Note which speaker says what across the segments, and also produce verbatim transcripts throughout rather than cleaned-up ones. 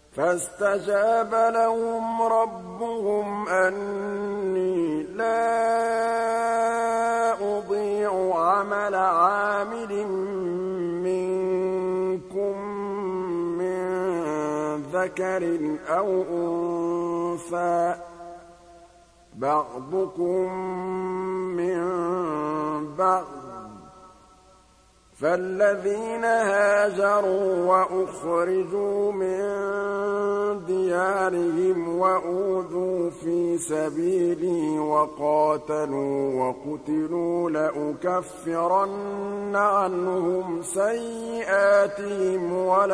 Speaker 1: فاستجاب لهم ربهم أني لا أضيع عمل عامل منكم من ذكر أو أنثى بعضكم من بعض فالذين هاجروا وأخرجوا من ديارهم وأوذوا في سبيلي وقاتلوا وقتلوا لأكفرن عنهم سيئاتهم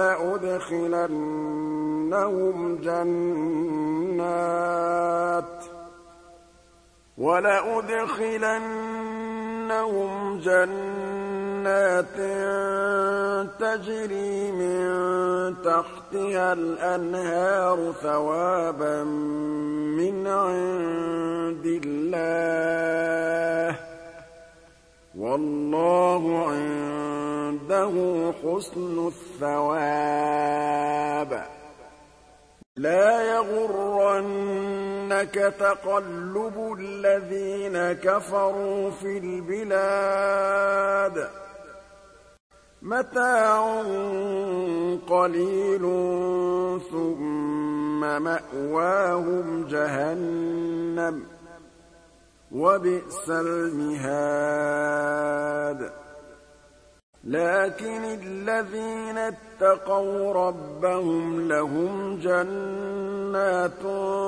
Speaker 1: ولأدخلنهم جنات ولأدخلنهم جنات تجري من تحتها الأنهار ثوابا من عند الله والله عنده حسن الثواب لا يغرنك تقلب الذين كفروا في البلاد متاع قليل ثم مأواهم جهنم وبئس المهاد لكن الذين اتقوا ربهم لهم جنات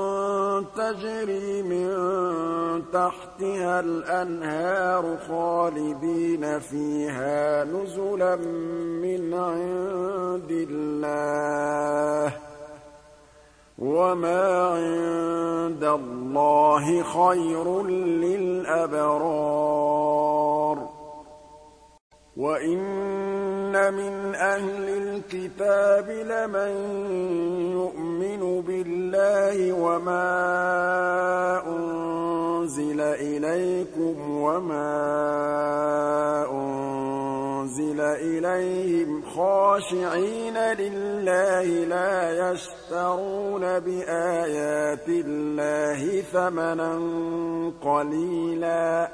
Speaker 1: تجري من تحتها الأنهار خالدين فيها نزلا من عند الله وما عند الله خير للأبرار وَإِنَّ مِنْ أَهْلِ الْكِتَابِ لَمَن يُؤْمِنُ بِاللَّهِ وَمَا أُنزِلَ إِلَيْكُمْ وَمَا أُنزِلَ إِلَيْهِمْ خَاشِعِينَ لِلَّهِ لَا يَشْتَرُونَ بِآيَاتِ اللَّهِ ثَمَنًا قَلِيلًا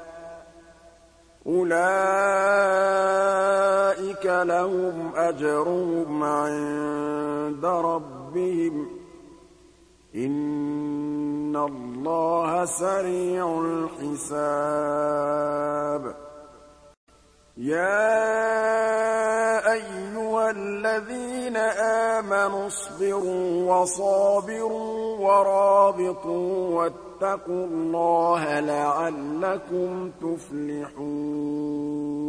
Speaker 1: أُولَٰئِكَ لَهُمْ أَجْرُهُمْ عِندَ رَبِّهِمْ ۗ إِنَّ اللَّهَ سَرِيعُ الْحِسَابِ يَا أَيُّهَا الَّذِينَ آمَنُوا اصْبِرُوا وَصَابِرُوا وَرَابِطُوا وَاتَّقُوا اللَّهَ لَعَلَّكُمْ تُفْلِحُونَ